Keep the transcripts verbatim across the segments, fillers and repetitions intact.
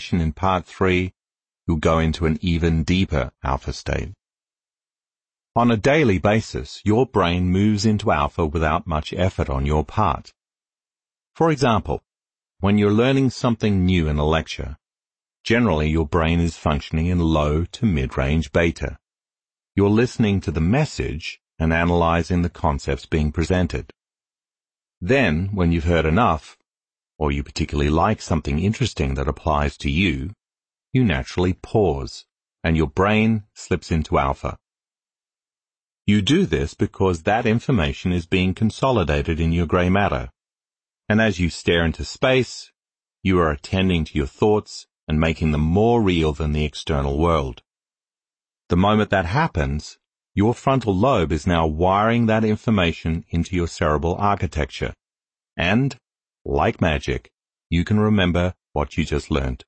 meditation in part three, you'll go into an even deeper alpha state. On a daily basis, your brain moves into alpha without much effort on your part. For example, when you're learning something new in a lecture, generally your brain is functioning in low to mid-range beta. You're listening to the message and analyzing the concepts being presented. Then, when you've heard enough, or you particularly like something interesting that applies to you, you naturally pause, and your brain slips into alpha. You do this because that information is being consolidated in your gray matter, and as you stare into space, you are attending to your thoughts and making them more real than the external world. The moment that happens, your frontal lobe is now wiring that information into your cerebral architecture, and, like magic, you can remember what you just learned.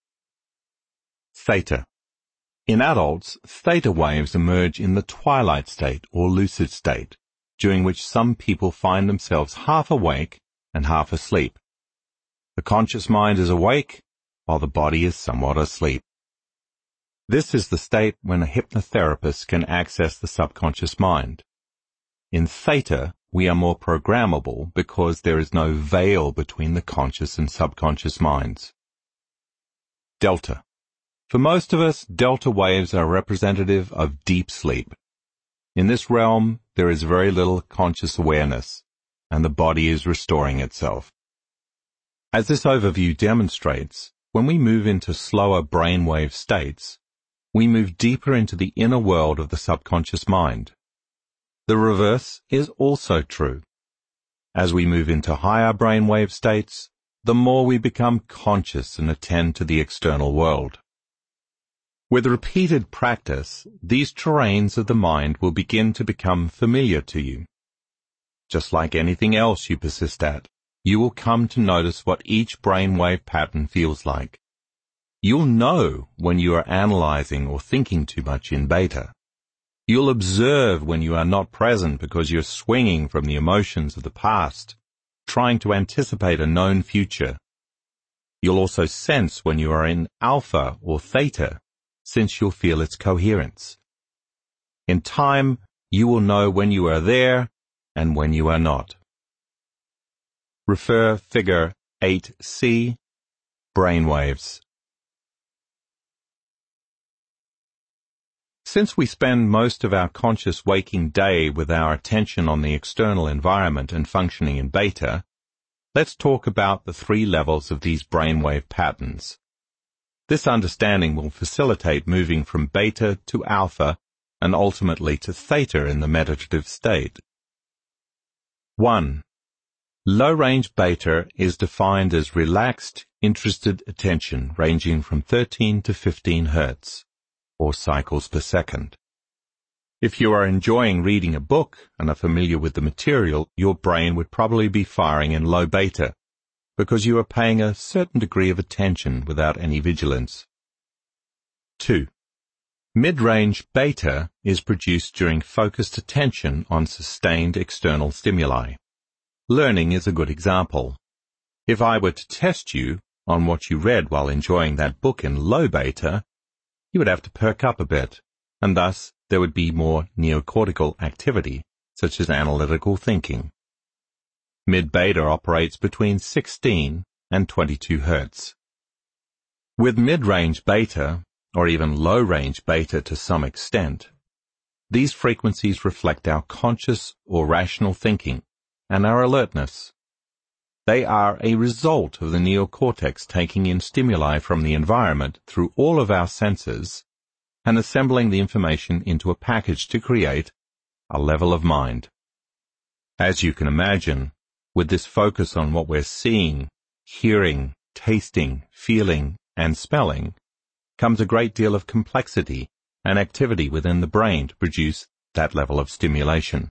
Theta. In adults, theta waves emerge in the twilight state or lucid state, during which some people find themselves half awake and half asleep. The conscious mind is awake, while the body is somewhat asleep. This is the state when a hypnotherapist can access the subconscious mind. In theta, we are more programmable because there is no veil between the conscious and subconscious minds. Delta. For most of us, delta waves are representative of deep sleep. In this realm, there is very little conscious awareness, and the body is restoring itself. As this overview demonstrates, when we move into slower brainwave states, we move deeper into the inner world of the subconscious mind. The reverse is also true. As we move into higher brainwave states, the more we become conscious and attend to the external world. With repeated practice, these terrains of the mind will begin to become familiar to you. Just like anything else you persist at, you will come to notice what each brainwave pattern feels like. You'll know when you are analyzing or thinking too much in beta. You'll observe when you are not present because you're swinging from the emotions of the past, trying to anticipate a known future. You'll also sense when you are in alpha or theta, since you'll feel its coherence. In time, you will know when you are there and when you are not. Refer Figure eight C, Brainwaves. Since we spend most of our conscious waking day with our attention on the external environment and functioning in beta, let's talk about the three levels of these brainwave patterns. This understanding will facilitate moving from beta to alpha and ultimately to theta in the meditative state. one. Low-range beta is defined as relaxed, interested attention ranging from thirteen to fifteen hertz, or cycles per second. If you are enjoying reading a book and are familiar with the material, your brain would probably be firing in low beta, because you are paying a certain degree of attention without any vigilance. two. Mid-range beta is produced during focused attention on sustained external stimuli. Learning is a good example. If I were to test you on what you read while enjoying that book in low beta, you would have to perk up a bit, and thus there would be more neocortical activity, such as analytical thinking. Mid-beta operates between sixteen and twenty-two hertz. With mid-range beta, or even low-range beta to some extent, these frequencies reflect our conscious or rational thinking and our alertness. They are a result of the neocortex taking in stimuli from the environment through all of our senses and assembling the information into a package to create a level of mind. As you can imagine, with this focus on what we're seeing, hearing, tasting, feeling, and spelling, comes a great deal of complexity and activity within the brain to produce that level of stimulation.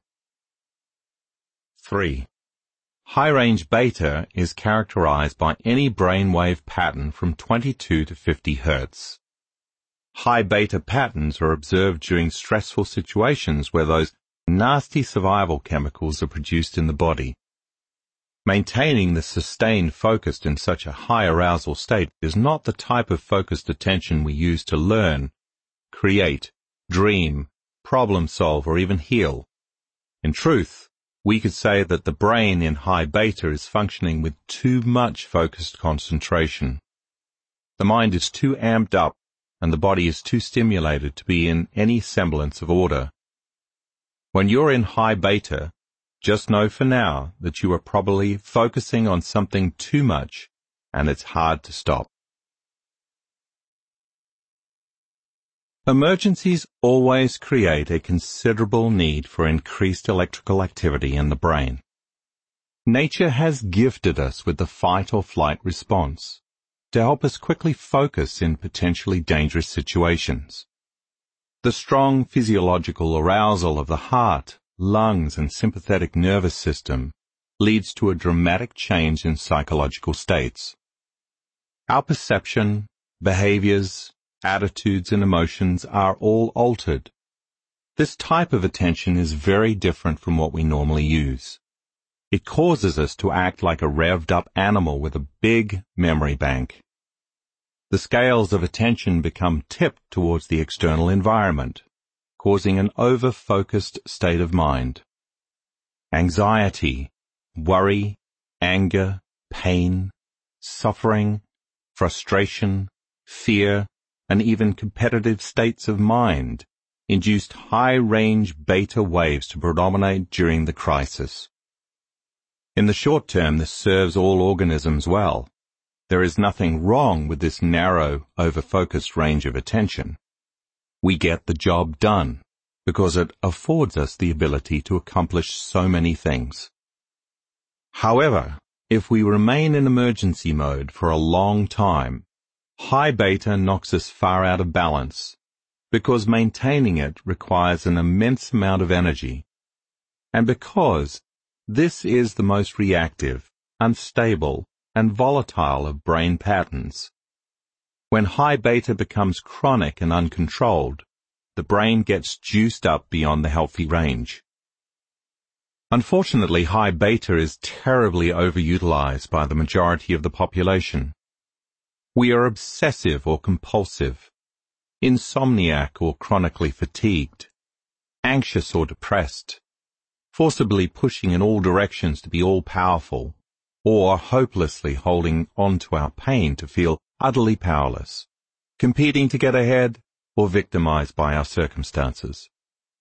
three. High-range beta is characterized by any brainwave pattern from twenty-two to fifty hertz. High beta patterns are observed during stressful situations where those nasty survival chemicals are produced in the body. Maintaining the sustained focus in such a high arousal state is not the type of focused attention we use to learn, create, dream, problem solve, or even heal. In truth, we could say that the brain in high beta is functioning with too much focused concentration. The mind is too amped up, and the body is too stimulated to be in any semblance of order. When you're in high beta, just know for now that you are probably focusing on something too much, and it's hard to stop. Emergencies always create a considerable need for increased electrical activity in the brain. Nature has gifted us with the fight or flight response to help us quickly focus in potentially dangerous situations. The strong physiological arousal of the heart, lungs, and sympathetic nervous system leads to a dramatic change in psychological states. Our perception, behaviors, attitudes, and emotions are all altered. This type of attention is very different from what we normally use. It causes us to act like a revved-up animal with a big memory bank. The scales of attention become tipped towards the external environment, causing an over-focused state of mind. Anxiety, worry, anger, pain, suffering, frustration, fear, and even competitive states of mind induced high-range beta waves to predominate during the crisis. In the short term, this serves all organisms well. There is nothing wrong with this narrow, over-focused range of attention. We get the job done because it affords us the ability to accomplish so many things. However, if we remain in emergency mode for a long time, high beta knocks us far out of balance because maintaining it requires an immense amount of energy, and because this is the most reactive, unstable, and volatile of brain patterns. When high beta becomes chronic and uncontrolled, the brain gets juiced up beyond the healthy range. Unfortunately, high beta is terribly overutilized by the majority of the population. We are obsessive or compulsive, insomniac or chronically fatigued, anxious or depressed, forcibly pushing in all directions to be all-powerful, or hopelessly holding on to our pain to feel utterly powerless, competing to get ahead, or victimized by our circumstances.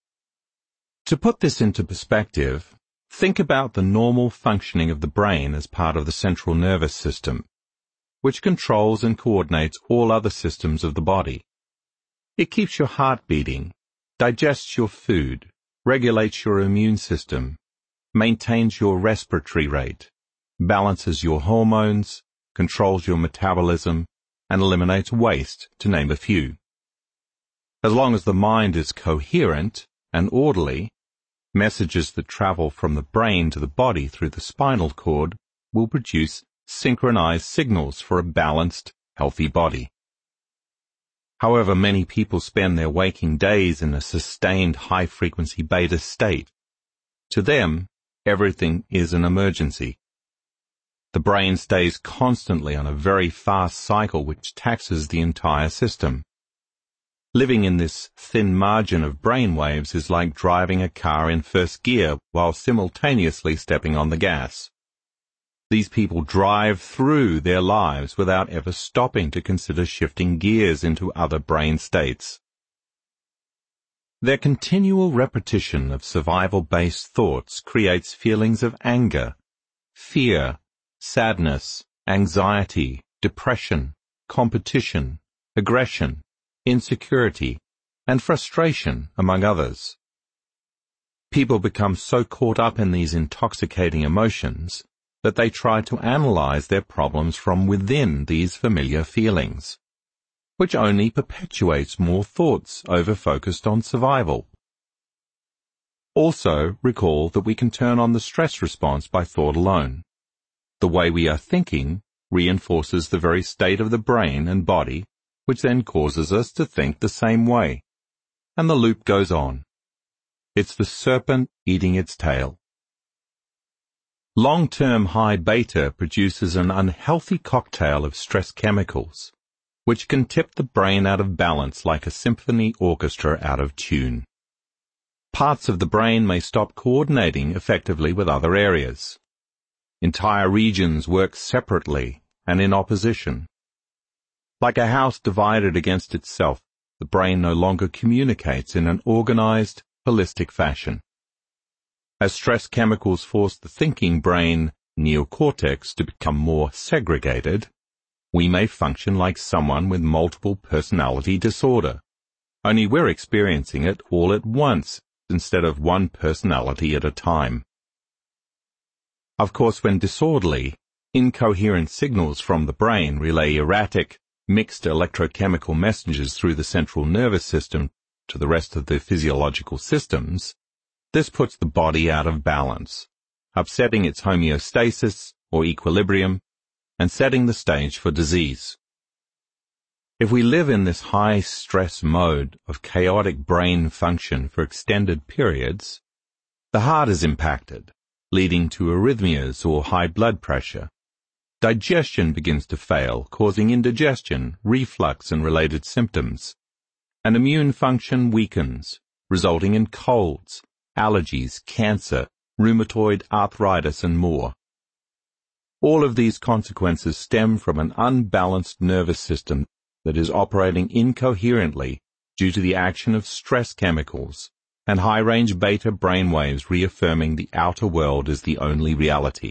To put this into perspective, think about the normal functioning of the brain as part of the central nervous system, which controls and coordinates all other systems of the body. It keeps your heart beating, digests your food, regulates your immune system, maintains your respiratory rate, balances your hormones, controls your metabolism, and eliminates waste, to name a few. As long as the mind is coherent and orderly, messages that travel from the brain to the body through the spinal cord will produce synchronized signals for a balanced, healthy body. However, many people spend their waking days in a sustained high-frequency beta state. To them, everything is an emergency. The brain stays constantly on a very fast cycle which taxes the entire system. Living in this thin margin of brain waves is like driving a car in first gear while simultaneously stepping on the gas. These people drive through their lives without ever stopping to consider shifting gears into other brain states. Their continual repetition of survival-based thoughts creates feelings of anger, fear, sadness, anxiety, depression, competition, aggression, insecurity, and frustration, among others. People become so caught up in these intoxicating emotions that they try to analyze their problems from within these familiar feelings, which only perpetuates more thoughts over-focused on survival. Also, recall that we can turn on the stress response by thought alone. The way we are thinking reinforces the very state of the brain and body, which then causes us to think the same way. And the loop goes on. It's the serpent eating its tail. Long-term high beta produces an unhealthy cocktail of stress chemicals, which can tip the brain out of balance like a symphony orchestra out of tune. Parts of the brain may stop coordinating effectively with other areas. Entire regions work separately and in opposition. Like a house divided against itself, the brain no longer communicates in an organized, holistic fashion. As stress chemicals force the thinking brain, neocortex, to become more segregated, we may function like someone with multiple personality disorder, only we're experiencing it all at once instead of one personality at a time. Of course, when disorderly, incoherent signals from the brain relay erratic, mixed electrochemical messages through the central nervous system to the rest of the physiological systems, this puts the body out of balance, upsetting its homeostasis or equilibrium and setting the stage for disease. If we live in this high-stress mode of chaotic brain function for extended periods, the heart is impacted, leading to arrhythmias or high blood pressure. Digestion begins to fail, causing indigestion, reflux, and related symptoms. And immune function weakens, resulting in colds, allergies, cancer, rheumatoid arthritis, and more. All of these consequences stem from an unbalanced nervous system that is operating incoherently due to the action of stress chemicals and high-range beta brainwaves reaffirming the outer world is the only reality.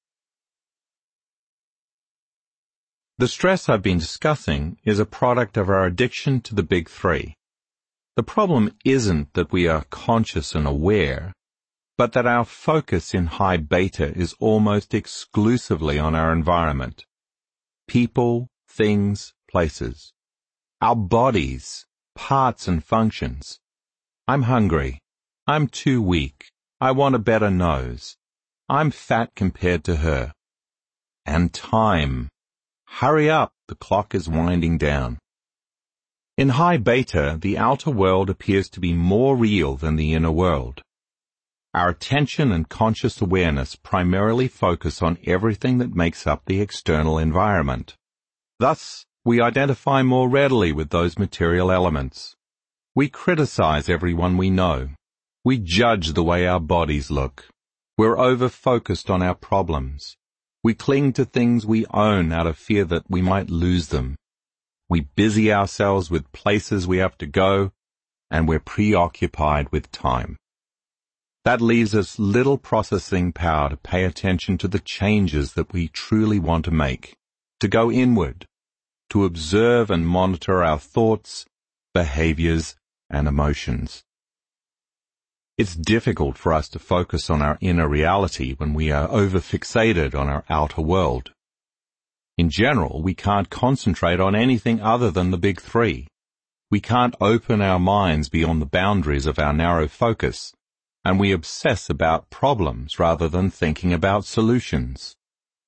The stress I've been discussing is a product of our addiction to the big three. The problem isn't that we are conscious and aware, but that our focus in high beta is almost exclusively on our environment. People, things, places. Our bodies, parts and functions. I'm hungry. I'm too weak. I want a better nose. I'm fat compared to her. And time. Hurry up, the clock is winding down. In high beta, the outer world appears to be more real than the inner world. Our attention and conscious awareness primarily focus on everything that makes up the external environment. Thus, we identify more readily with those material elements. We criticize everyone we know. We judge the way our bodies look. We're over-focused on our problems. We cling to things we own out of fear that we might lose them. We busy ourselves with places we have to go, and we're preoccupied with time. That leaves us little processing power to pay attention to the changes that we truly want to make, to go inward, to observe and monitor our thoughts, behaviors, and emotions. It's difficult for us to focus on our inner reality when we are over-fixated on our outer world. In general, we can't concentrate on anything other than the big three. We can't open our minds beyond the boundaries of our narrow focus, and we obsess about problems rather than thinking about solutions.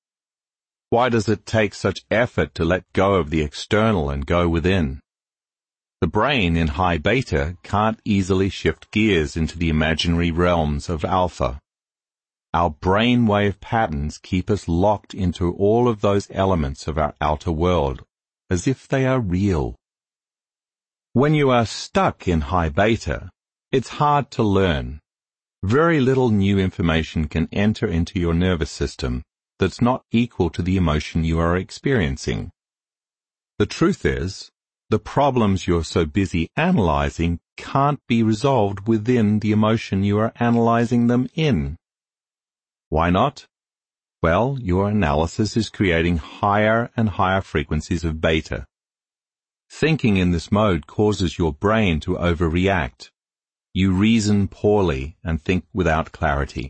Why does it take such effort to let go of the external and go within? The brain in high beta can't easily shift gears into the imaginary realms of alpha. Our brainwave patterns keep us locked into all of those elements of our outer world, as if they are real. When you are stuck in high beta, it's hard to learn. Very little new information can enter into your nervous system that's not equal to the emotion you are experiencing. The truth is, the problems you're so busy analyzing can't be resolved within the emotion you are analyzing them in. Why not? Well, your analysis is creating higher and higher frequencies of beta. Thinking in this mode causes your brain to overreact. You reason poorly and think without clarity.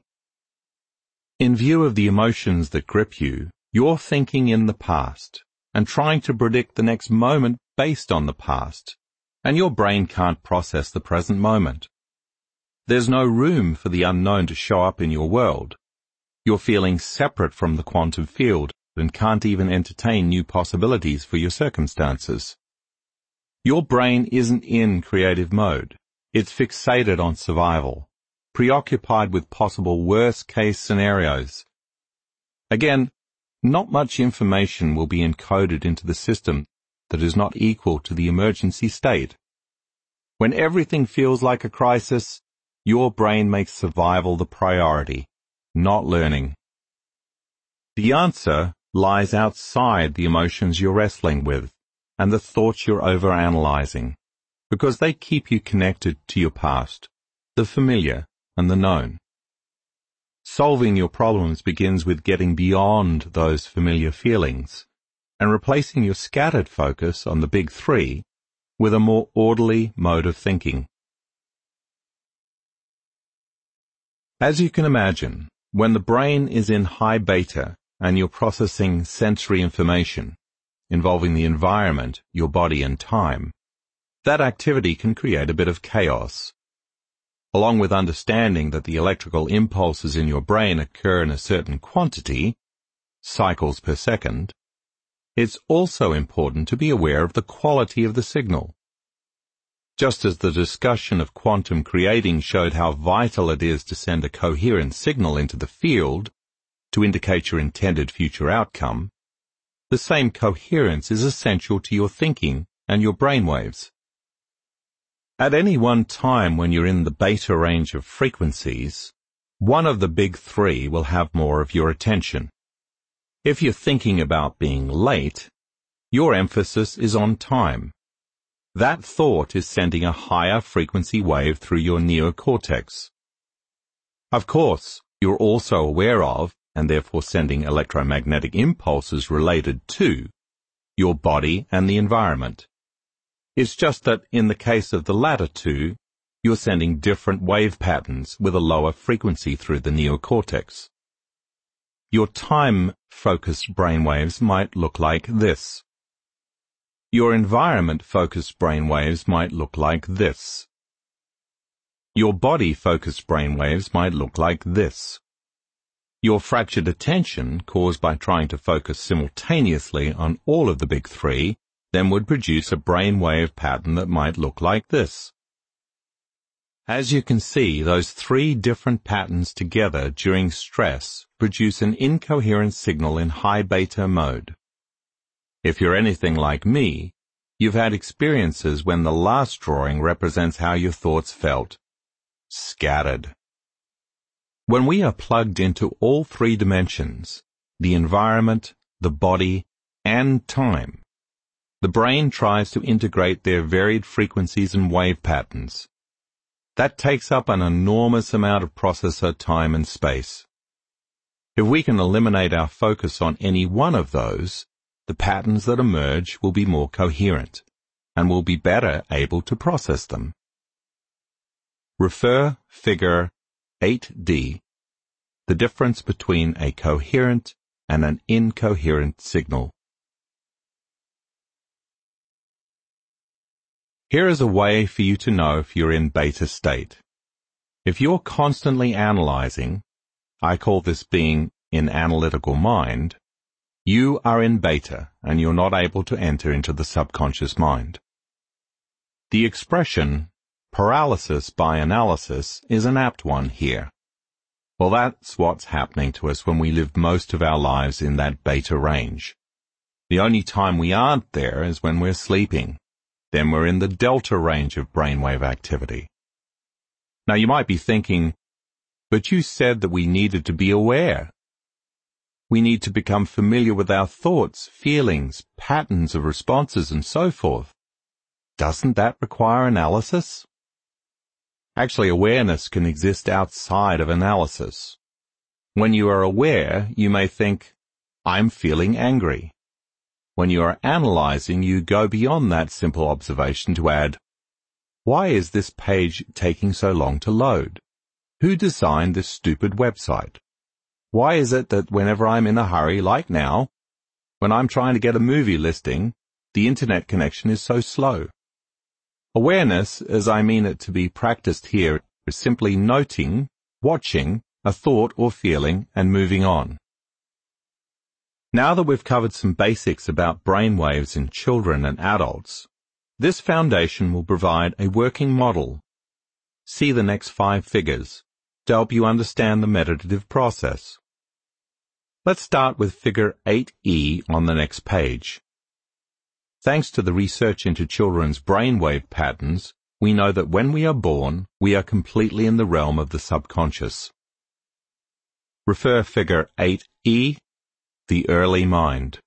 In view of the emotions that grip you, you're thinking in the past and trying to predict the next moment based on the past, and your brain can't process the present moment. There's no room for the unknown to show up in your world. You're feeling separate from the quantum field and can't even entertain new possibilities for your circumstances. Your brain isn't in creative mode. It's fixated on survival, preoccupied with possible worst-case scenarios, Again, not much information will be encoded into the system that is not equal to the emergency state. When everything feels like a crisis, your brain makes survival the priority, not learning. The answer lies outside the emotions you're wrestling with and the thoughts you're overanalyzing, because they keep you connected to your past, the familiar and the known. Solving your problems begins with getting beyond those familiar feelings and replacing your scattered focus on the big three with a more orderly mode of thinking. As you can imagine, when the brain is in high beta and you're processing sensory information involving the environment, your body and time, that activity can create a bit of chaos. Along with understanding that the electrical impulses in your brain occur in a certain quantity, cycles per second, it's also important to be aware of the quality of the signal. Just as the discussion of quantum creating showed how vital it is to send a coherent signal into the field to indicate your intended future outcome, the same coherence is essential to your thinking and your brainwaves. At any one time when you're in the beta range of frequencies, one of the big three will have more of your attention. If you're thinking about being late, your emphasis is on time. That thought is sending a higher frequency wave through your neocortex. Of course, you're also aware of, and therefore sending electromagnetic impulses related to, your body and the environment. It's just that in the case of the latter two, you're sending different wave patterns with a lower frequency through the neocortex. Your time-focused brainwaves might look like this. Your environment-focused brainwaves might look like this. Your body-focused brainwaves might look like this. Your fractured attention, caused by trying to focus simultaneously on all of the big three, then would produce a brainwave pattern that might look like this. As you can see, those three different patterns together during stress produce an incoherent signal in high beta mode. If you're anything like me, you've had experiences when the last drawing represents how your thoughts felt. Scattered. When we are plugged into all three dimensions, the environment, the body, and time, the brain tries to integrate their varied frequencies and wave patterns. That takes up an enormous amount of processor time and space. If we can eliminate our focus on any one of those, the patterns that emerge will be more coherent, and we'll be better able to process them. Refer Figure eight D, the difference between a coherent and an incoherent signal. Here is a way for you to know if you're in beta state. If you're constantly analyzing, I call this being in analytical mind, you are in beta and you're not able to enter into the subconscious mind. The expression, paralysis by analysis, is an apt one here. Well, that's what's happening to us when we live most of our lives in that beta range. The only time we aren't there is when we're sleeping. Then we're in the delta range of brainwave activity. Now you might be thinking, but you said that we needed to be aware. We need to become familiar with our thoughts, feelings, patterns of responses, and so forth. Doesn't that require analysis? Actually, awareness can exist outside of analysis. When you are aware, you may think, I'm feeling angry. When you are analyzing, you go beyond that simple observation to add, why is this page taking so long to load? Who designed this stupid website? Why is it that whenever I'm in a hurry, like now, when I'm trying to get a movie listing, the internet connection is so slow? Awareness, as I mean it to be practiced here, is simply noting, watching, a thought or feeling and moving on. Now that we've covered some basics about brainwaves in children and adults, this foundation will provide a working model. See the next five figures to help you understand the meditative process. Let's start with figure eight E on the next page. Thanks to the research into children's brainwave patterns, we know that when we are born, we are completely in the realm of the subconscious. Refer figure eight E, the early mind.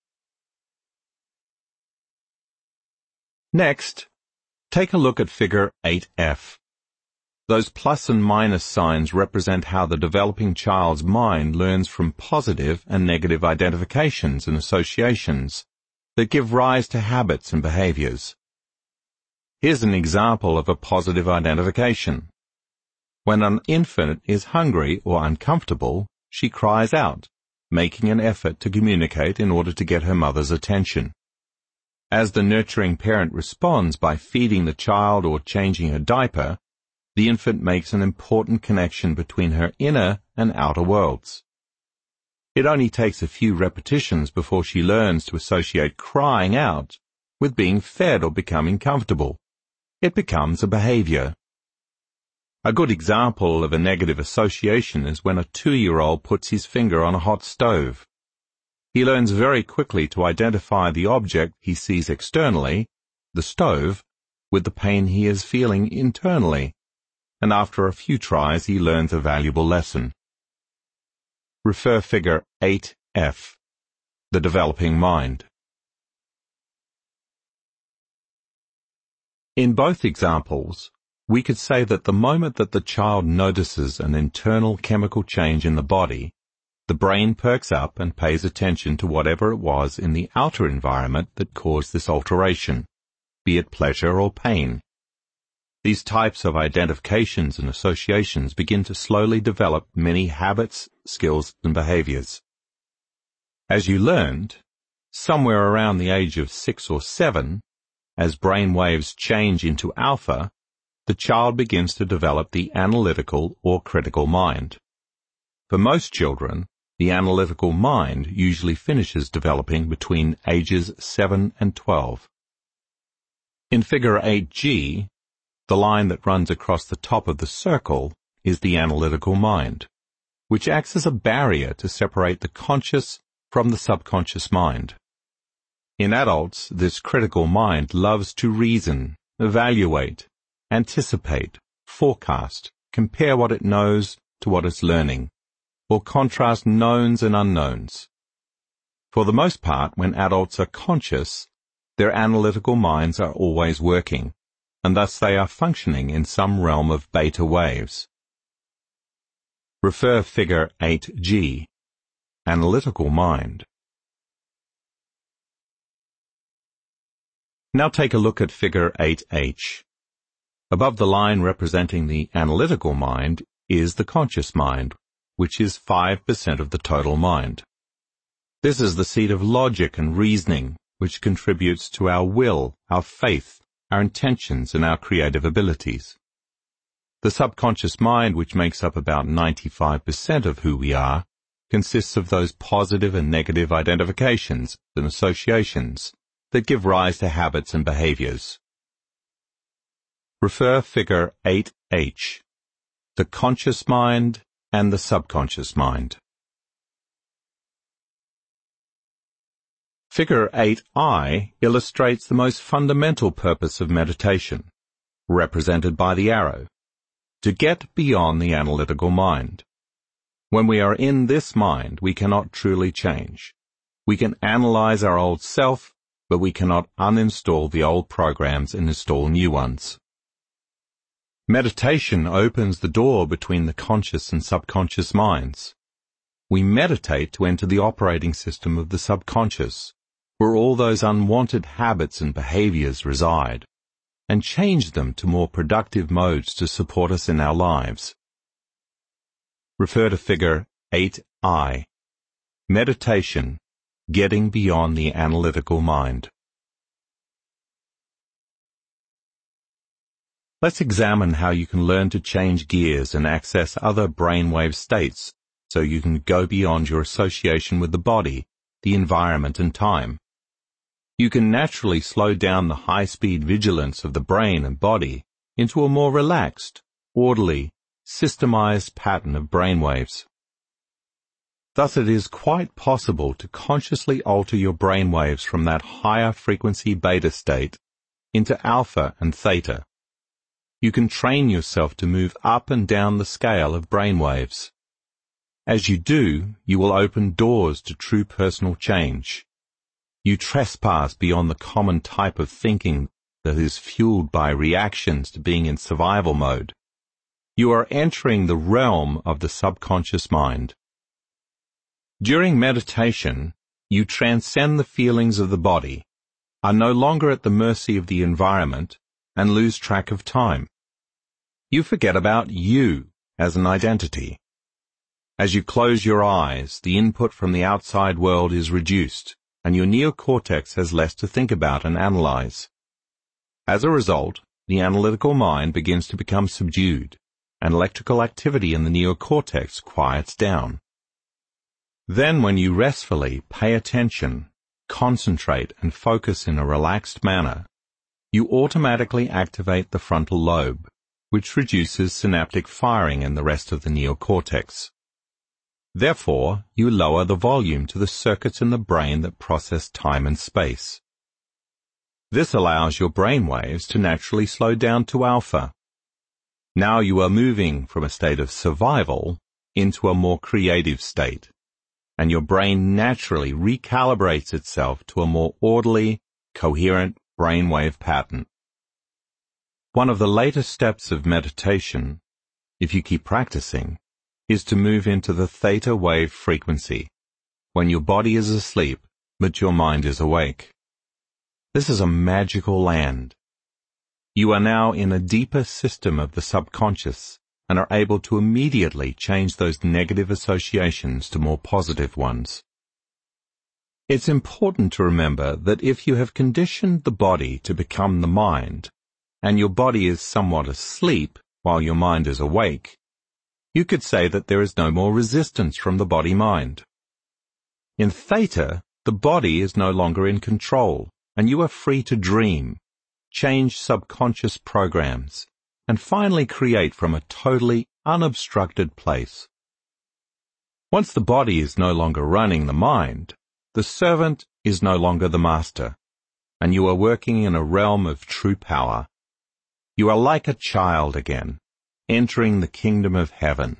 Next, take a look at figure eight F. Those plus and minus signs represent how the developing child's mind learns from positive and negative identifications and associations that give rise to habits and behaviors. Here's an example of a positive identification. When an infant is hungry or uncomfortable, she cries out, making an effort to communicate in order to get her mother's attention. As the nurturing parent responds by feeding the child or changing her diaper, the infant makes an important connection between her inner and outer worlds. It only takes a few repetitions before she learns to associate crying out with being fed or becoming comfortable. It becomes a behavior. A good example of a negative association is when a two-year-old puts his finger on a hot stove. He learns very quickly to identify the object he sees externally, the stove, with the pain he is feeling internally, and after a few tries he learns a valuable lesson. Refer figure eight F, the developing mind. In both examples, we could say that the moment that the child notices an internal chemical change in the body, the brain perks up and pays attention to whatever it was in the outer environment that caused this alteration, be it pleasure or pain. These types of identifications and associations begin to slowly develop many habits, skills, and behaviors. As you learned, somewhere around the age of six or seven, as brain waves change into alpha, the child begins to develop the analytical or critical mind. For most children, the analytical mind usually finishes developing between ages seven and twelve. In figure eight G, the line that runs across the top of the circle is the analytical mind, which acts as a barrier to separate the conscious from the subconscious mind. In adults, this critical mind loves to reason, evaluate, anticipate, forecast, compare what it knows to what it's learning, or contrast knowns and unknowns. For the most part, when adults are conscious, their analytical minds are always working, and thus they are functioning in some realm of beta waves. Refer figure eight G, analytical mind. Now take a look at figure eight H. Above the line representing the analytical mind is the conscious mind, which is five percent of the total mind. This is the seat of logic and reasoning, which contributes to our will, our faith, our intentions, and our creative abilities. The subconscious mind, which makes up about ninety-five percent of who we are, consists of those positive and negative identifications and associations that give rise to habits and behaviors. Refer figure eight H, the conscious mind and the subconscious mind. Figure eight I illustrates the most fundamental purpose of meditation, represented by the arrow, to get beyond the analytical mind. When we are in this mind, we cannot truly change. We can analyze our old self, but we cannot uninstall the old programs and install new ones. Meditation opens the door between the conscious and subconscious minds. We meditate to enter the operating system of the subconscious, where all those unwanted habits and behaviors reside, and change them to more productive modes to support us in our lives. Refer to figure eight I, meditation, getting beyond the analytical mind. Let's examine how you can learn to change gears and access other brainwave states so you can go beyond your association with the body, the environment, and time. You can naturally slow down the high-speed vigilance of the brain and body into a more relaxed, orderly, systemized pattern of brainwaves. Thus it is quite possible to consciously alter your brain waves from that higher frequency beta state into alpha and theta. You can train yourself to move up and down the scale of brain waves. As you do, you will open doors to true personal change. You trespass beyond the common type of thinking that is fueled by reactions to being in survival mode. You are entering the realm of the subconscious mind. During meditation, you transcend the feelings of the body, are no longer at the mercy of the environment, and lose track of time. You forget about you as an identity. As you close your eyes, the input from the outside world is reduced, and your neocortex has less to think about and analyze. As a result, the analytical mind begins to become subdued, and electrical activity in the neocortex quiets down. Then when you restfully pay attention, concentrate and focus in a relaxed manner, you automatically activate the frontal lobe, which reduces synaptic firing in the rest of the neocortex. Therefore, you lower the volume to the circuits in the brain that process time and space. This allows your brain waves to naturally slow down to alpha. Now you are moving from a state of survival into a more creative state, and your brain naturally recalibrates itself to a more orderly, coherent brainwave pattern. One of the later steps of meditation, if you keep practicing, is to move into the theta wave frequency, when your body is asleep but your mind is awake. This is a magical land. You are now in a deeper system of the subconscious and are able to immediately change those negative associations to more positive ones. It's important to remember that if you have conditioned the body to become the mind, and your body is somewhat asleep while your mind is awake, you could say that there is no more resistance from the body-mind. In theta, the body is no longer in control, and you are free to dream, change subconscious programs, and finally create from a totally unobstructed place. Once the body is no longer running the mind, the servant is no longer the master, and you are working in a realm of true power. You are like a child again, entering the kingdom of heaven.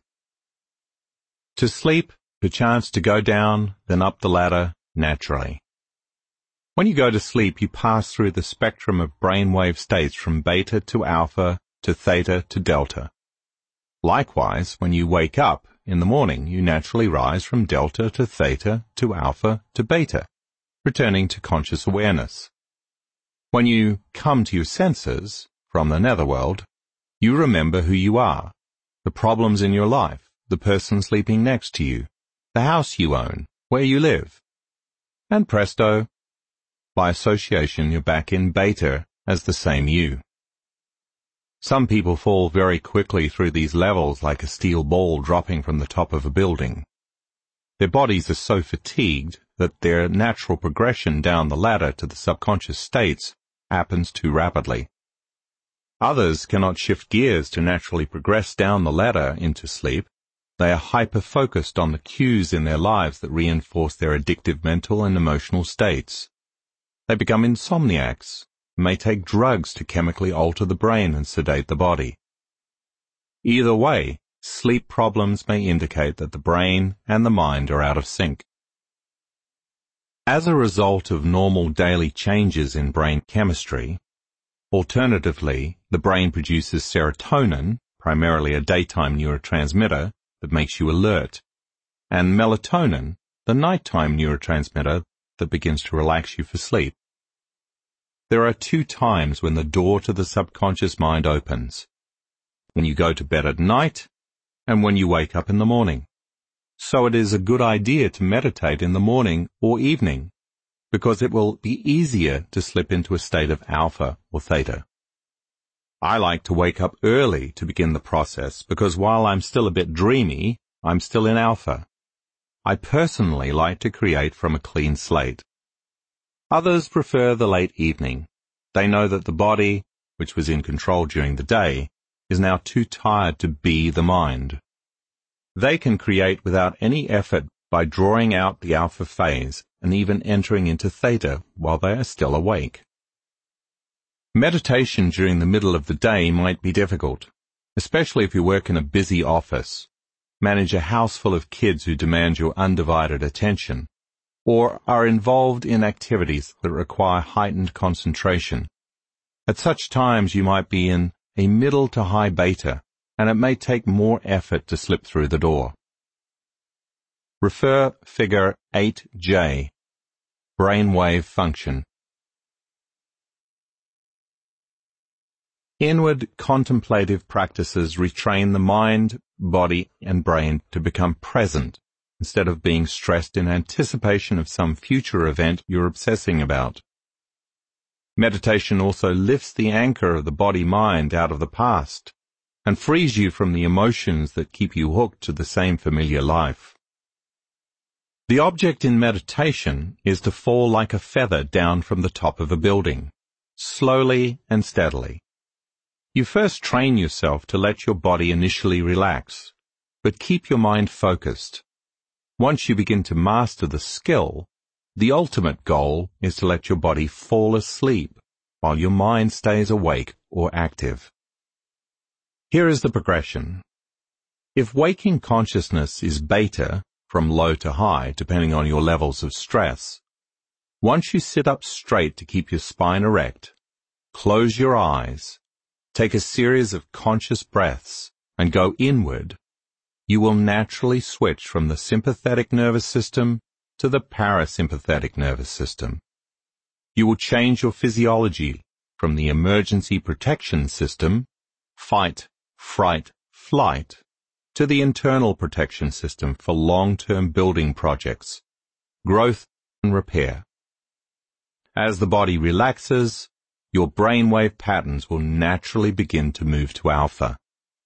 To sleep, perchance to go down, then up the ladder, naturally. When you go to sleep, you pass through the spectrum of brainwave states from beta to alpha to theta to delta. Likewise, when you wake up in the morning, you naturally rise from delta to theta to alpha to beta, returning to conscious awareness. When you come to your senses from the netherworld, you remember who you are, the problems in your life, the person sleeping next to you, the house you own, where you live. And presto, by association you're back in beta as the same you. Some people fall very quickly through these levels like a steel ball dropping from the top of a building. Their bodies are so fatigued that their natural progression down the ladder to the subconscious states happens too rapidly. Others cannot shift gears to naturally progress down the ladder into sleep. They are hyper-focused on the cues in their lives that reinforce their addictive mental and emotional states. They become insomniacs, and may take drugs to chemically alter the brain and sedate the body. Either way, sleep problems may indicate that the brain and the mind are out of sync. As a result of normal daily changes in brain chemistry, alternatively, the brain produces serotonin, primarily a daytime neurotransmitter that makes you alert, and melatonin, the nighttime neurotransmitter that begins to relax you for sleep. There are two times when the door to the subconscious mind opens: when you go to bed at night and when you wake up in the morning. So it is a good idea to meditate in the morning or evening, because it will be easier to slip into a state of alpha or theta. I like to wake up early to begin the process because while I'm still a bit dreamy, I'm still in alpha. I personally like to create from a clean slate. Others prefer the late evening. They know that the body, which was in control during the day, is now too tired to be the mind. They can create without any effort by drawing out the alpha phase and even entering into theta while they are still awake. Meditation during the middle of the day might be difficult, especially if you work in a busy office, manage a house full of kids who demand your undivided attention, or are involved in activities that require heightened concentration. At such times you might be in a middle to high beta, and it may take more effort to slip through the door. Refer Figure eight J, Brainwave Function. Inward contemplative practices retrain the mind, body, and brain to become present instead of being stressed in anticipation of some future event you're obsessing about. Meditation also lifts the anchor of the body-mind out of the past and frees you from the emotions that keep you hooked to the same familiar life. The object in meditation is to fall like a feather down from the top of a building, slowly and steadily. You first train yourself to let your body initially relax, but keep your mind focused. Once you begin to master the skill, the ultimate goal is to let your body fall asleep while your mind stays awake or active. Here is the progression. If waking consciousness is beta, from low to high, depending on your levels of stress, once you sit up straight to keep your spine erect, close your eyes, take a series of conscious breaths, and go inward, you will naturally switch from the sympathetic nervous system to the parasympathetic nervous system. You will change your physiology from the emergency protection system, fight, fright, flight, to the internal protection system for long-term building projects, growth and repair. As the body relaxes, your brainwave patterns will naturally begin to move to alpha.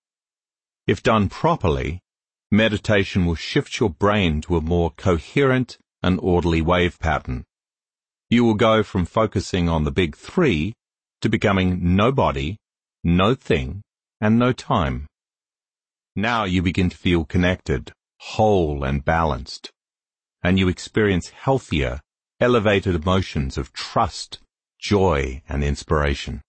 If done properly, meditation will shift your brain to a more coherent and orderly wave pattern. You will go from focusing on the big three to becoming no body, no thing, and no time. Now you begin to feel connected, whole and balanced, and you experience healthier, elevated emotions of trust, joy, and inspiration.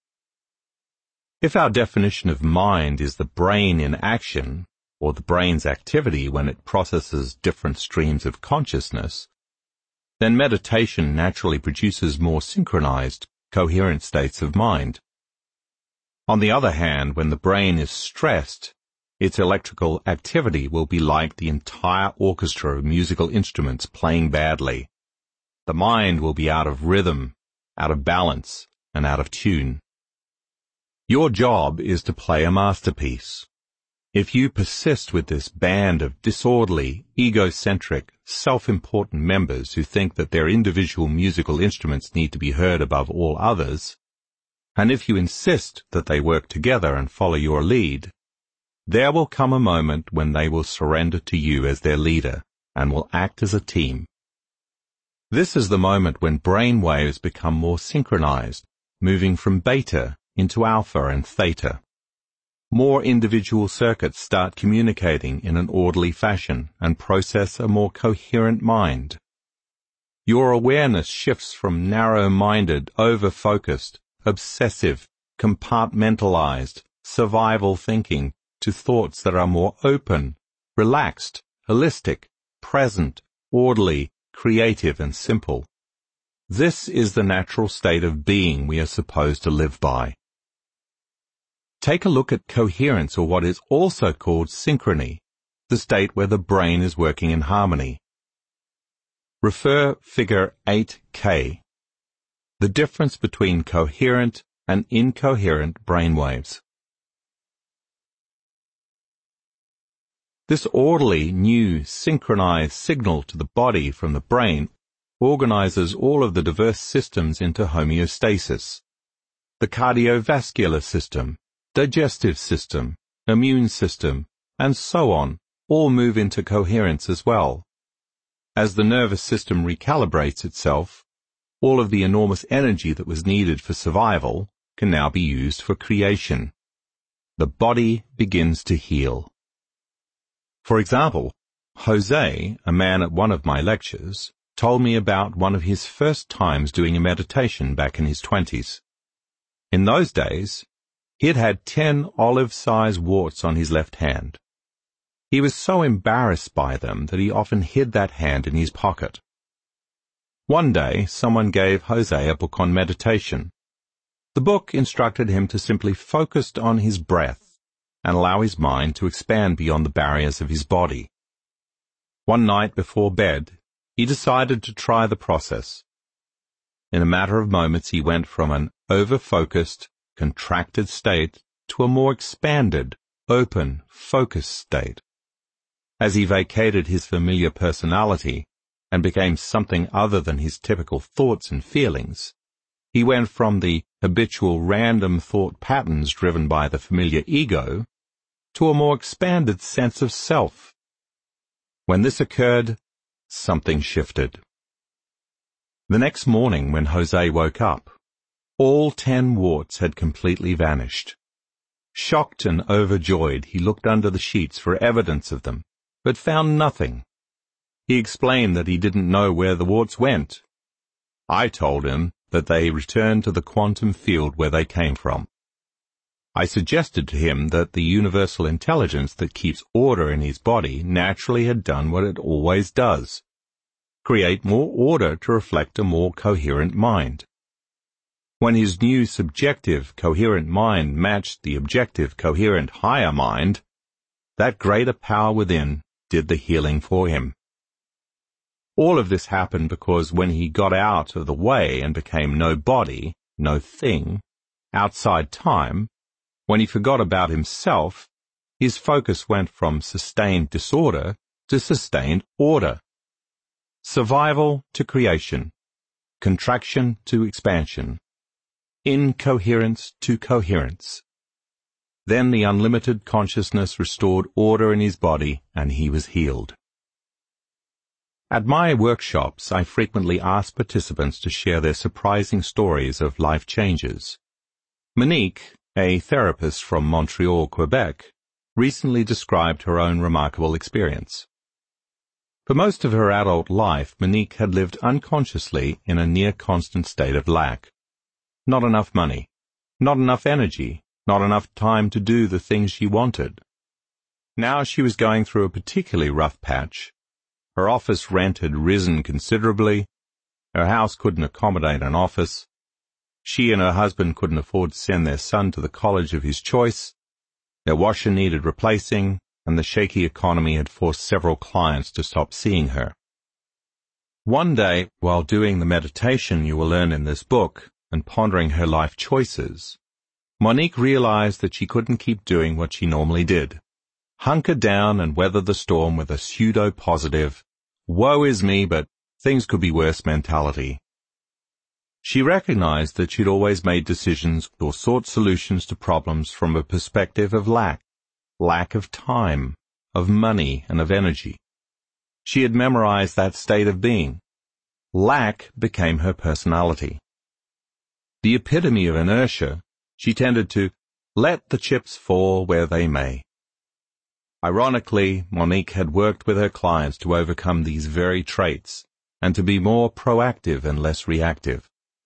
If our definition of mind is the brain in action, or the brain's activity when it processes different streams of consciousness, then meditation naturally produces more synchronized, coherent states of mind. On the other hand, when the brain is stressed, its electrical activity will be like the entire orchestra of musical instruments playing badly. The mind will be out of rhythm, out of balance, and out of tune. Your job is to play a masterpiece. If you persist with this band of disorderly, egocentric, self-important members who think that their individual musical instruments need to be heard above all others, and if you insist that they work together and follow your lead, there will come a moment when they will surrender to you as their leader and will act as a team. This is the moment when brain waves become more synchronized, moving from beta into alpha and theta. More individual circuits start communicating in an orderly fashion and process a more coherent mind. Your awareness shifts from narrow-minded, over-focused, obsessive, compartmentalized, survival thinking to thoughts that are more open, relaxed, holistic, present, orderly, creative, and simple. This is the natural state of being we are supposed to live by. Take a look at coherence, or what is also called synchrony, the state where the brain is working in harmony. Refer Figure eight K, the difference between coherent and incoherent brainwaves. This orderly, new, synchronized signal to the body from the brain organizes all of the diverse systems into homeostasis. The cardiovascular system, digestive system, immune system, and so on all move into coherence as well. As the nervous system recalibrates itself, all of the enormous energy that was needed for survival can now be used for creation. The body begins to heal. For example, Jose, a man at one of my lectures, told me about one of his first times doing a meditation back in his twenties. In those days, he had had ten olive-sized warts on his left hand. He was so embarrassed by them that he often hid that hand in his pocket. One day, someone gave Jose a book on meditation. The book instructed him to simply focus on his breath and allow his mind to expand beyond the barriers of his body. One night before bed, he decided to try the process. In a matter of moments, he went from an over-focused, contracted state to a more expanded, open, focused state. As he vacated his familiar personality and became something other than his typical thoughts and feelings, he went from the habitual random thought patterns driven by the familiar ego to a more expanded sense of self. When this occurred, something shifted. The next morning when Jose woke up, all ten warts had completely vanished. Shocked and overjoyed, he looked under the sheets for evidence of them, but found nothing. He explained that he didn't know where the warts went. I told him that they returned to the quantum field where they came from. I suggested to him that the universal intelligence that keeps order in his body naturally had done what it always does: create more order to reflect a more coherent mind. When his new subjective, coherent mind matched the objective, coherent, higher mind, that greater power within did the healing for him. All of this happened because when he got out of the way and became no body, no thing, outside time, when he forgot about himself, his focus went from sustained disorder to sustained order. Survival to creation, contraction to expansion, incoherence to coherence. Then the unlimited consciousness restored order in his body and he was healed. At my workshops, I frequently ask participants to share their surprising stories of life changes. Monique, a therapist from Montreal, Quebec, recently described her own remarkable experience. For most of her adult life, Monique had lived unconsciously in a near-constant state of lack. Not enough money, not enough energy, not enough time to do the things she wanted. Now she was going through a particularly rough patch. Her office rent had risen considerably. Her house couldn't accommodate an office. She and her husband couldn't afford to send their son to the college of his choice. Their washer needed replacing, and the shaky economy had forced several clients to stop seeing her. One day, while doing the meditation you will learn in this book and pondering her life choices, Monique realized that she couldn't keep doing what she normally did: hunker down and weather the storm with a pseudo-positive, woe is me, but things could be worse mentality. She recognized that she'd always made decisions or sought solutions to problems from a perspective of lack, lack of time, of money, and of energy. She had memorized that state of being. Lack became her personality. The epitome of inertia, she tended to let the chips fall where they may. Ironically, Monique had worked with her clients to overcome these very traits and to be more proactive and less reactive.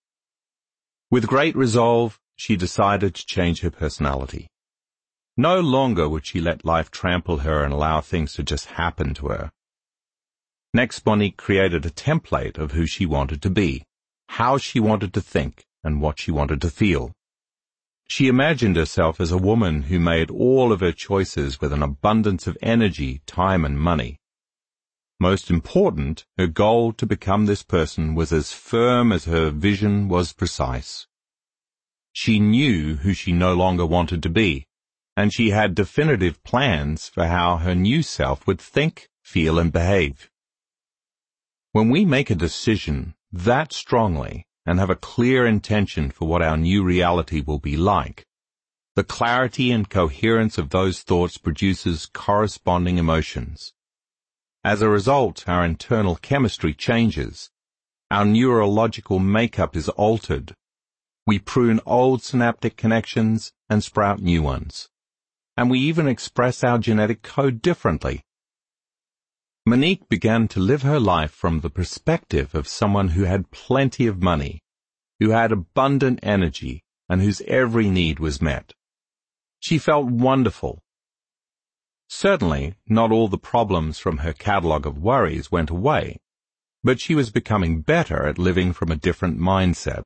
With great resolve, she decided to change her personality. No longer would she let life trample her and allow things to just happen to her. Next, Monique created a template of who she wanted to be, how she wanted to think, and what she wanted to feel. She imagined herself as a woman who made all of her choices with an abundance of energy, time, and money. Most important, her goal to become this person was as firm as her vision was precise. She knew who she no longer wanted to be, and she had definitive plans for how her new self would think, feel, and behave. When we make a decision that strongly and have a clear intention for what our new reality will be like, the clarity and coherence of those thoughts produces corresponding emotions. As a result, our internal chemistry changes. Our neurological makeup is altered. We prune old synaptic connections and sprout new ones. And we even express our genetic code differently. Monique began to live her life from the perspective of someone who had plenty of money, who had abundant energy, and whose every need was met. She felt wonderful. Certainly, not all the problems from her catalogue of worries went away, but she was becoming better at living from a different mindset.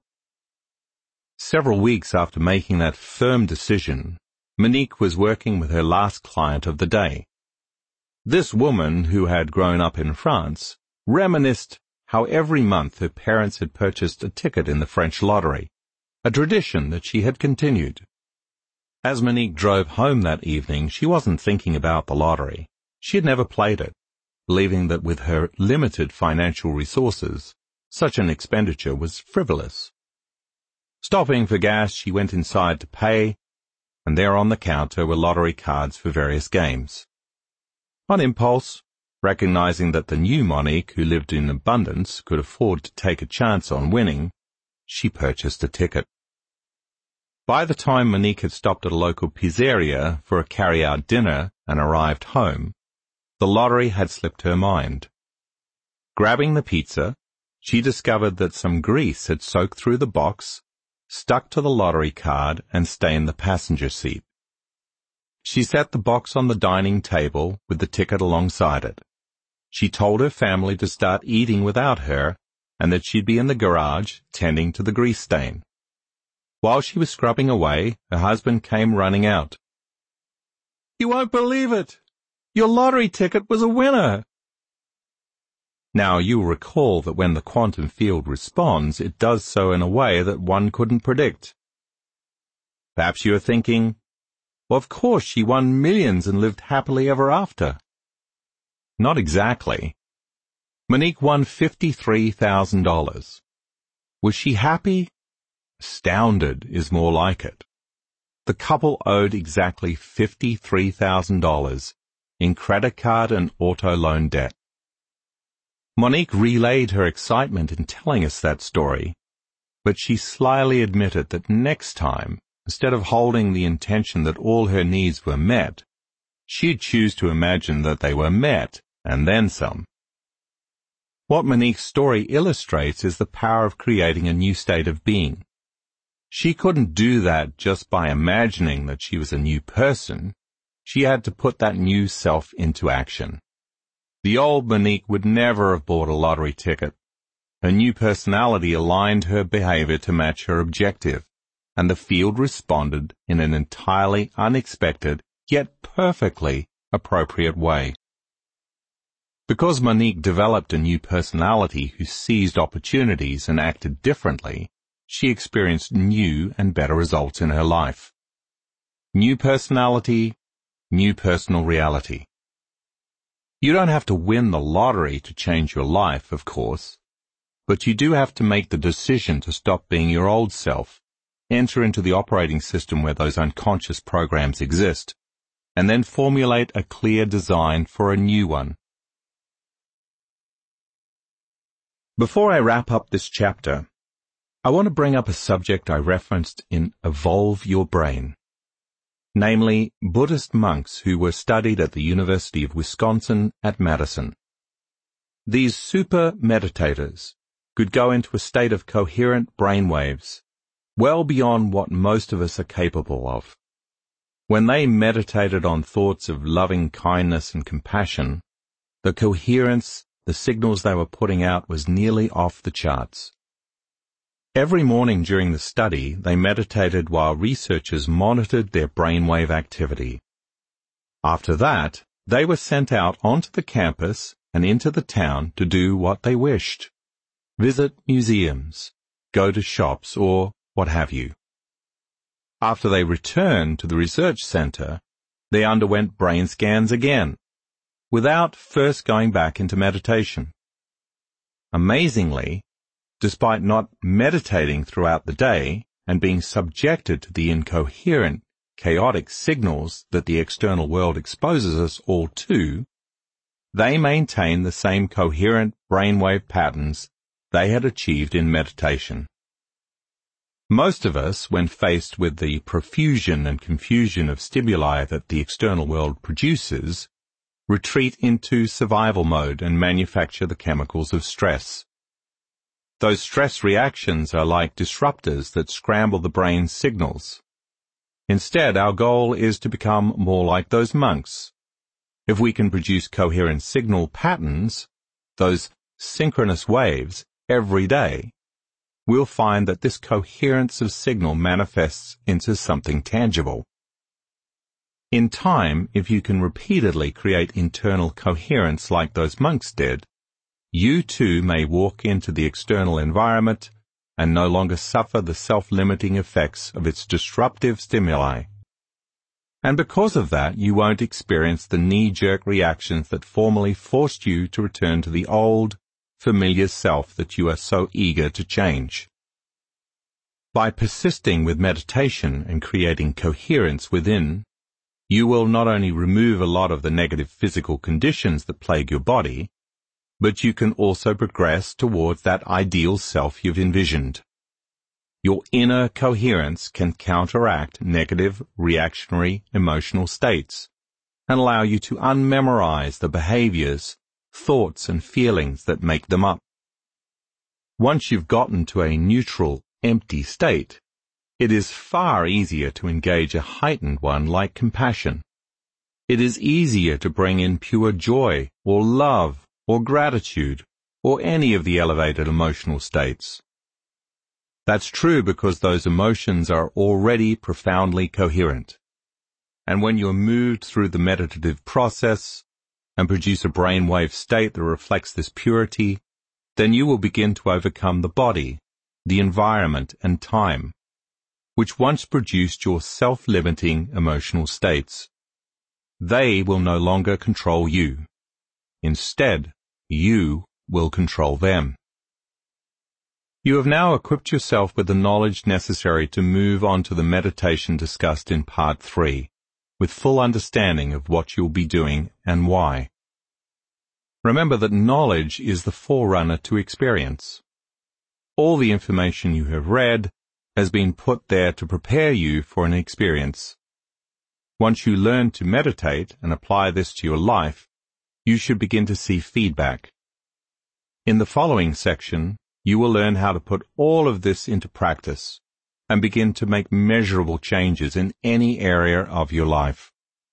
Several weeks after making that firm decision, Monique was working with her last client of the day. This woman, who had grown up in France, reminisced how every month her parents had purchased a ticket in the French lottery, a tradition that she had continued. As Monique drove home that evening, she wasn't thinking about the lottery. She had never played it, believing that with her limited financial resources, such an expenditure was frivolous. Stopping for gas, she went inside to pay, and there on the counter were lottery cards for various games. On impulse, recognizing that the new Monique, who lived in abundance, could afford to take a chance on winning, she purchased a ticket. By the time Monique had stopped at a local pizzeria for a carry-out dinner and arrived home, the lottery had slipped her mind. Grabbing the pizza, she discovered that some grease had soaked through the box, stuck to the lottery card, and stained the passenger seat. She set the box on the dining table with the ticket alongside it. She told her family to start eating without her and that she'd be in the garage tending to the grease stain. While she was scrubbing away, her husband came running out. "You won't believe it! Your lottery ticket was a winner!" Now, you'll recall that when the quantum field responds, it does so in a way that one couldn't predict. Perhaps you are thinking, well, of course she won millions and lived happily ever after. Not exactly. Monique won fifty-three thousand dollars. Was she happy? Astounded is more like it. The couple owed exactly fifty-three thousand dollars in credit card and auto loan debt. Monique relayed her excitement in telling us that story, but she slyly admitted that next time, instead of holding the intention that all her needs were met, she'd choose to imagine that they were met, and then some. What Monique's story illustrates is the power of creating a new state of being. She couldn't do that just by imagining that she was a new person. She had to put that new self into action. The old Monique would never have bought a lottery ticket. Her new personality aligned her behavior to match her objective, and the field responded in an entirely unexpected, yet perfectly appropriate way. Because Monique developed a new personality who seized opportunities and acted differently, she experienced new and better results in her life. New personality, new personal reality. You don't have to win the lottery to change your life, of course, but you do have to make the decision to stop being your old self, enter into the operating system where those unconscious programs exist, and then formulate a clear design for a new one. Before I wrap up this chapter, I want to bring up a subject I referenced in Evolve Your Brain, namely Buddhist monks who were studied at the University of Wisconsin at Madison. These super meditators could go into a state of coherent brainwaves, well beyond what most of us are capable of. When they meditated on thoughts of loving kindness and compassion, the coherence, the signals they were putting out was nearly off the charts. Every morning during the study, they meditated while researchers monitored their brainwave activity. After that, they were sent out onto the campus and into the town to do what they wished. Visit museums, go to shops, or what have you. After they returned to the research center, they underwent brain scans again, without first going back into meditation. Amazingly, despite not meditating throughout the day and being subjected to the incoherent, chaotic signals that the external world exposes us all to, they maintain the same coherent brainwave patterns they had achieved in meditation. Most of us, when faced with the profusion and confusion of stimuli that the external world produces, retreat into survival mode and manufacture the chemicals of stress. Those stress reactions are like disruptors that scramble the brain's signals. Instead, our goal is to become more like those monks. If we can produce coherent signal patterns, those synchronous waves, every day, we'll find that this coherence of signal manifests into something tangible. In time, if you can repeatedly create internal coherence like those monks did, you too may walk into the external environment and no longer suffer the self-limiting effects of its disruptive stimuli. And because of that, you won't experience the knee-jerk reactions that formerly forced you to return to the old, familiar self that you are so eager to change. By persisting with meditation and creating coherence within, you will not only remove a lot of the negative physical conditions that plague your body, but you can also progress towards that ideal self you've envisioned. Your inner coherence can counteract negative, reactionary, emotional states and allow you to unmemorize the behaviors, thoughts, and feelings that make them up. Once you've gotten to a neutral, empty state, it is far easier to engage a heightened one like compassion. It is easier to bring in pure joy or love or gratitude, or any of the elevated emotional states. That's true because those emotions are already profoundly coherent. And when you're moved through the meditative process and produce a brainwave state that reflects this purity, then you will begin to overcome the body, the environment, and time, which once produced your self-limiting emotional states. They will no longer control you. Instead, you will control them. You have now equipped yourself with the knowledge necessary to move on to the meditation discussed in part three, with full understanding of what you'll be doing and why. Remember that knowledge is the forerunner to experience. All the information you have read has been put there to prepare you for an experience. Once you learn to meditate and apply this to your life, you should begin to see feedback. In the following section, you will learn how to put all of this into practice and begin to make measurable changes in any area of your life.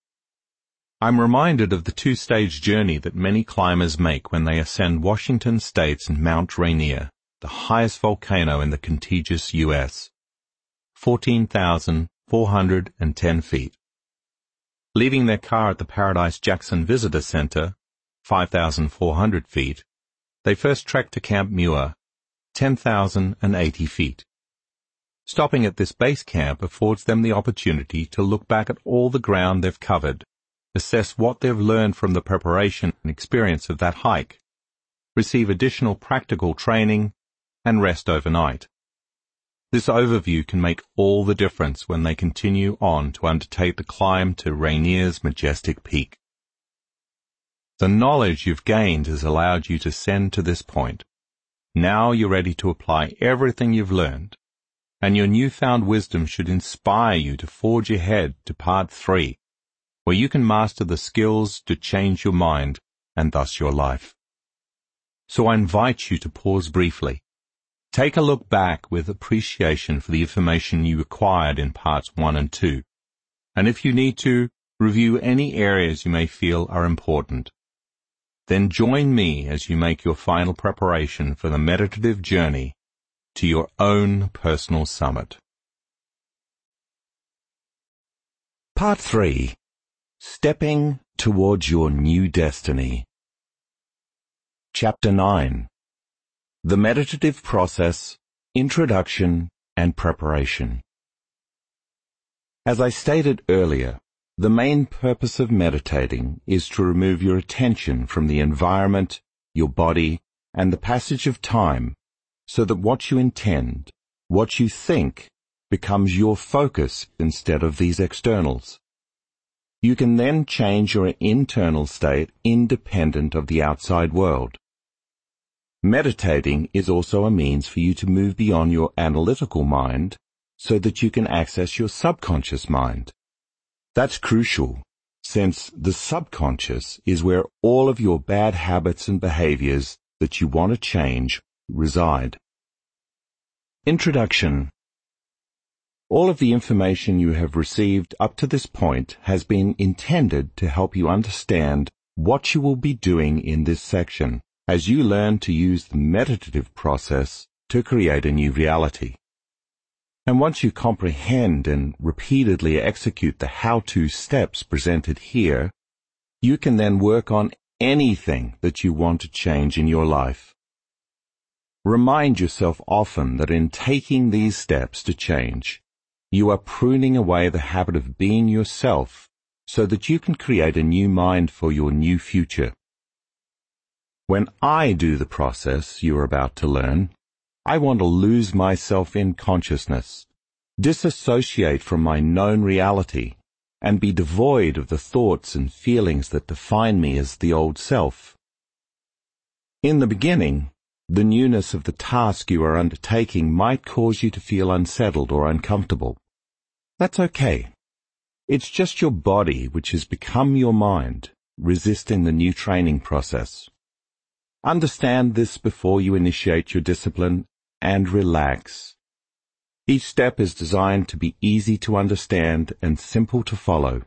I'm reminded of the two-stage journey that many climbers make when they ascend Washington State's Mount Rainier, the highest volcano in the contiguous U S, fourteen thousand four hundred ten feet. Leaving their car at the Paradise-Jackson Visitor Center, five thousand four hundred feet, they first trek to Camp Muir, ten thousand eighty feet. Stopping at this base camp affords them the opportunity to look back at all the ground they've covered, assess what they've learned from the preparation and experience of that hike, receive additional practical training, and rest overnight. This overview can make all the difference when they continue on to undertake the climb to Rainier's majestic peak. The knowledge you've gained has allowed you to ascend to this point. Now you're ready to apply everything you've learned, and your newfound wisdom should inspire you to forge ahead to part three, where you can master the skills to change your mind and thus your life. So I invite you to pause briefly. Take a look back with appreciation for the information you acquired in parts one and two, and if you need to, review any areas you may feel are important. Then join me as you make your final preparation for the meditative journey to your own personal summit. Part three. Stepping towards your new destiny. Chapter nine. The meditative process, introduction, and preparation. As I stated earlier, the main purpose of meditating is to remove your attention from the environment, your body, and the passage of time, so that what you intend, what you think, becomes your focus instead of these externals. You can then change your internal state independent of the outside world. Meditating is also a means for you to move beyond your analytical mind so that you can access your subconscious mind. That's crucial, since the subconscious is where all of your bad habits and behaviors that you want to change reside. Introduction. All of the information you have received up to this point has been intended to help you understand what you will be doing in this section as you learn to use the meditative process to create a new reality. And once you comprehend and repeatedly execute the how-to steps presented here, you can then work on anything that you want to change in your life. Remind yourself often that in taking these steps to change, you are pruning away the habit of being yourself so that you can create a new mind for your new future. When I do the process you are about to learn, I want to lose myself in consciousness, disassociate from my known reality, and be devoid of the thoughts and feelings that define me as the old self. In the beginning, the newness of the task you are undertaking might cause you to feel unsettled or uncomfortable. That's okay. It's just your body which has become your mind, resisting the new training process. Understand this before you initiate your discipline and relax. Each step is designed to be easy to understand and simple to follow.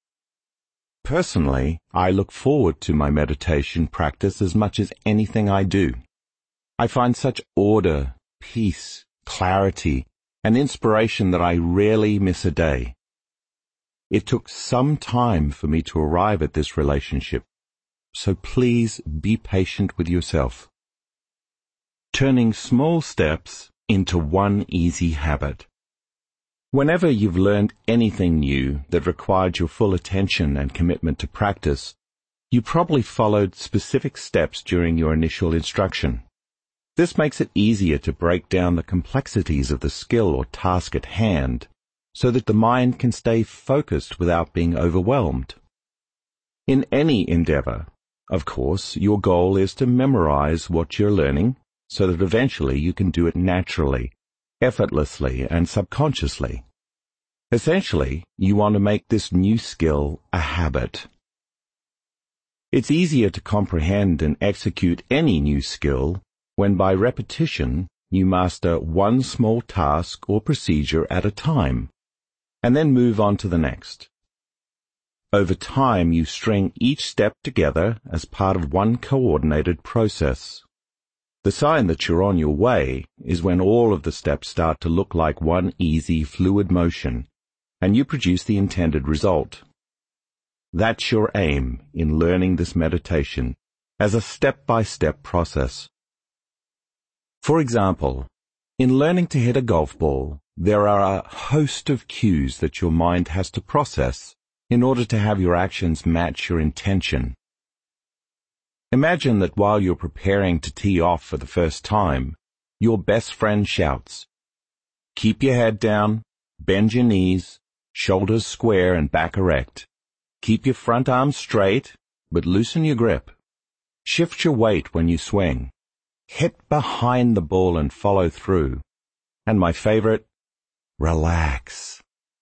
Personally, I look forward to my meditation practice as much as anything I do. I find such order, peace, clarity, and inspiration that I rarely miss a day. It took some time for me to arrive at this relationship, so please be patient with yourself. Turning small steps into one easy habit. Whenever you've learned anything new that required your full attention and commitment to practice, you probably followed specific steps during your initial instruction. This makes it easier to break down the complexities of the skill or task at hand so that the mind can stay focused without being overwhelmed. In any endeavor, of course, your goal is to memorize what you're learning so that eventually you can do it naturally, effortlessly, and subconsciously. Essentially, you want to make this new skill a habit. It's easier to comprehend and execute any new skill when by repetition you master one small task or procedure at a time, and then move on to the next. Over time, you string each step together as part of one coordinated process. The sign that you're on your way is when all of the steps start to look like one easy, fluid motion, and you produce the intended result. That's your aim in learning this meditation as a step-by-step process. For example, in learning to hit a golf ball, there are a host of cues that your mind has to process in order to have your actions match your intention. Imagine that while you're preparing to tee off for the first time, your best friend shouts, "Keep your head down, bend your knees, shoulders square and back erect. Keep your front arms straight, but loosen your grip. Shift your weight when you swing. Hit behind the ball and follow through. And my favorite, relax."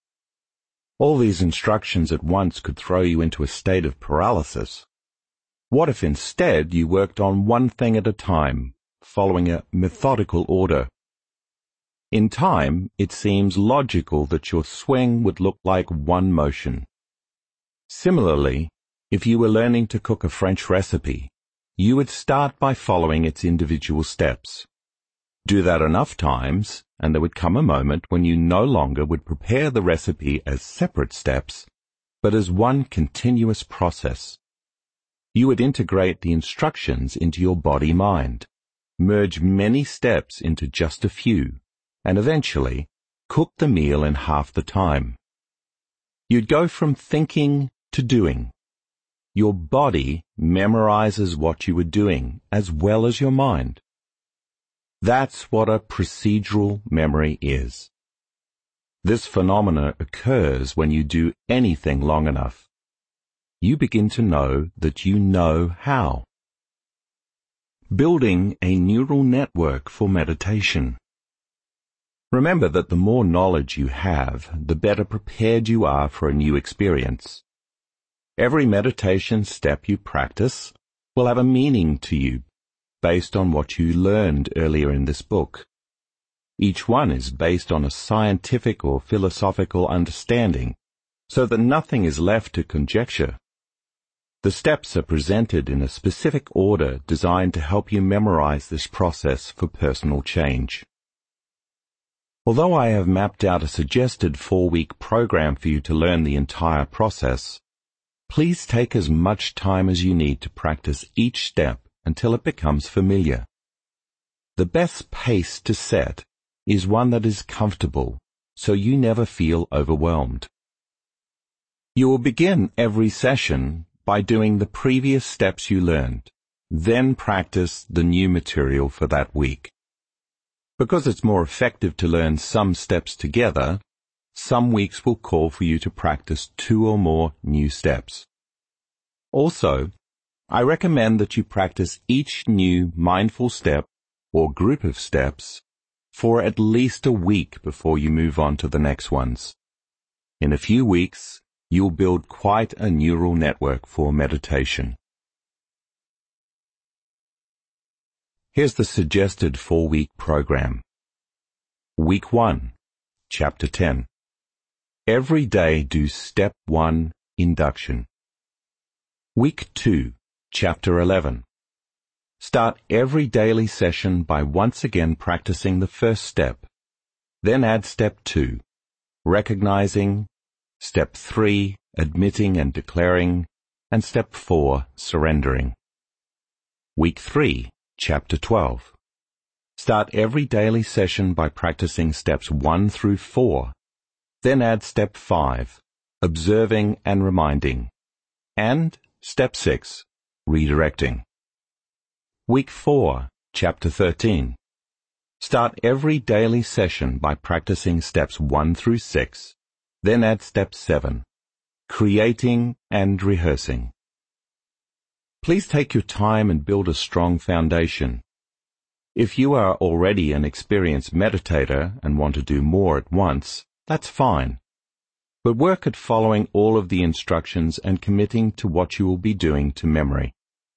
All these instructions at once could throw you into a state of paralysis. What if instead you worked on one thing at a time, following a methodical order? In time, it seems logical that your swing would look like one motion. Similarly, if you were learning to cook a French recipe, you would start by following its individual steps. Do that enough times, and there would come a moment when you no longer would prepare the recipe as separate steps, but as one continuous process. You would integrate the instructions into your body-mind, merge many steps into just a few, and eventually cook the meal in half the time. You'd go from thinking to doing. Your body memorizes what you were doing as well as your mind. That's what a procedural memory is. This phenomena occurs when you do anything long enough. You begin to know that you know how. Building a neural network for meditation. Remember that the more knowledge you have, the better prepared you are for a new experience. Every meditation step you practice will have a meaning to you based on what you learned earlier in this book. Each one is based on a scientific or philosophical understanding, so that nothing is left to conjecture. The steps are presented in a specific order designed to help you memorize this process for personal change. Although I have mapped out a suggested four-week program for you to learn the entire process, please take as much time as you need to practice each step until it becomes familiar. The best pace to set is one that is comfortable, so you never feel overwhelmed. You will begin every session by doing the previous steps you learned, then practice the new material for that week. Because it's more effective to learn some steps together, some weeks will call for you to practice two or more new steps. Also, I recommend that you practice each new mindful step or group of steps for at least a week before you move on to the next ones. In a few weeks, you'll build quite a neural network for meditation. Here's the suggested four-week program. Week one, Chapter ten. Every day do Step one, Induction. Week two, Chapter eleven. Start every daily session by once again practicing the first step. Then add Step two, Recognizing, Step three, Admitting and Declaring, and Step four, Surrendering. Week three, Chapter twelve. Start every daily session by practicing steps one through four. Then add Step five, Observing and Reminding, and Step six, Redirecting. Week four, Chapter thirteen. Start every daily session by practicing steps one through six. Then add Step seven, Creating and Rehearsing. Please take your time and build a strong foundation. If you are already an experienced meditator and want to do more at once, that's fine. But work at following all of the instructions and committing to what you will be doing to memory.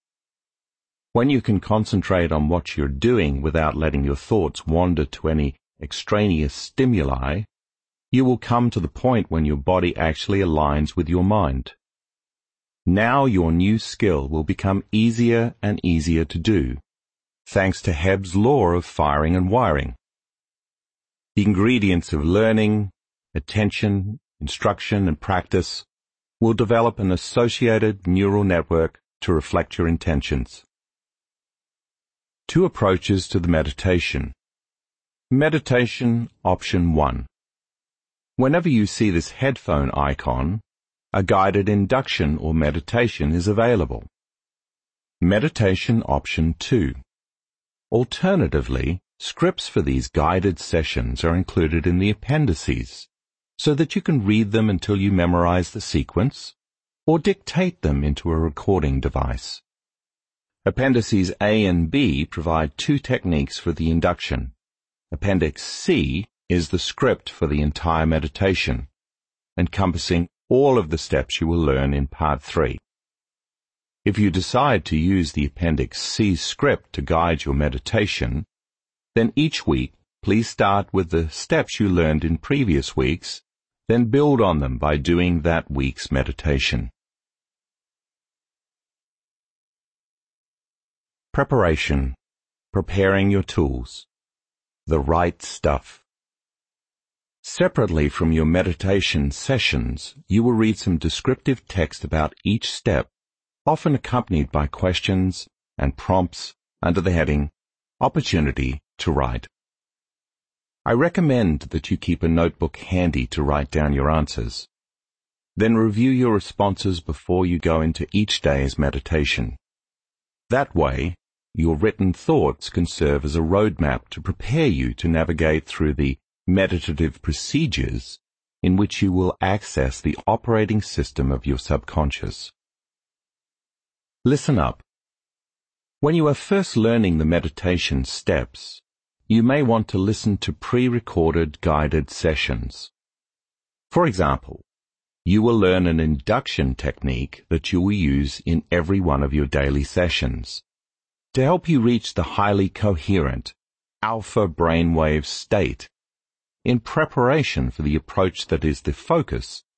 When you can concentrate on what you're doing without letting your thoughts wander to any extraneous stimuli, you will come to the point when your body actually aligns with your mind. Now your new skill will become easier and easier to do, thanks to Hebb's law of firing and wiring. The ingredients of learning, attention, instruction, and practice will develop an associated neural network to reflect your intentions. Two approaches to the meditation. Meditation Option one. Whenever you see this headphone icon, a guided induction or meditation is available. Meditation Option two. Alternatively, scripts for these guided sessions are included in the appendices, so that you can read them until you memorize the sequence, or dictate them into a recording device. Appendices A and B provide two techniques for the induction. Appendix C is the script for the entire meditation, encompassing all of the steps you will learn in Part three. If you decide to use the Appendix C script to guide your meditation, then each week please start with the steps you learned in previous weeks, then build on them by doing that week's meditation. Preparation. Preparing your tools. The right stuff. Separately from your meditation sessions, you will read some descriptive text about each step, often accompanied by questions and prompts under the heading Opportunity to Write. I recommend that you keep a notebook handy to write down your answers. Then review your responses before you go into each day's meditation. That way, your written thoughts can serve as a roadmap to prepare you to navigate through the meditative procedures in which you will access the operating system of your subconscious. Listen up. When you are first learning the meditation steps, you may want to listen to pre-recorded guided sessions. For example, You will learn an induction technique that you will use in every one of your daily sessions to help you reach the highly coherent alpha brainwave state in preparation for the approach that is the focus